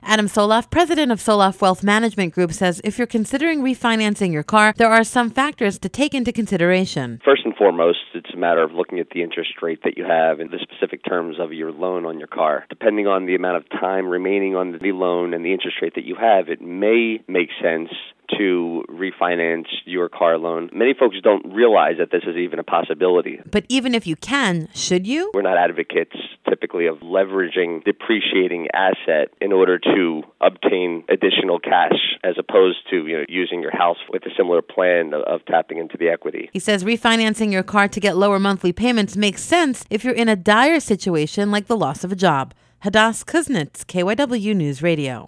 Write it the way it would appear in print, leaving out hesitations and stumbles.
Adam Soloff, president of Soloff Wealth Management Group, says if you're considering refinancing your car, there are some factors to take into consideration. First and foremost, it's a matter of looking at the interest rate that you have and the specific terms of your loan on your car. Depending on the amount of time remaining on the loan and the interest rate that you have, it may make sense to refinance your car loan. Many folks don't realize that this is even a possibility. But even if you can, should you? We're not advocates typically of leveraging depreciating asset in order to obtain additional cash as opposed to using your house with a similar plan of tapping into the equity. He says refinancing your car to get lower monthly payments makes sense if you're in a dire situation like the loss of a job. Hadas Kuznets, KYW News Radio.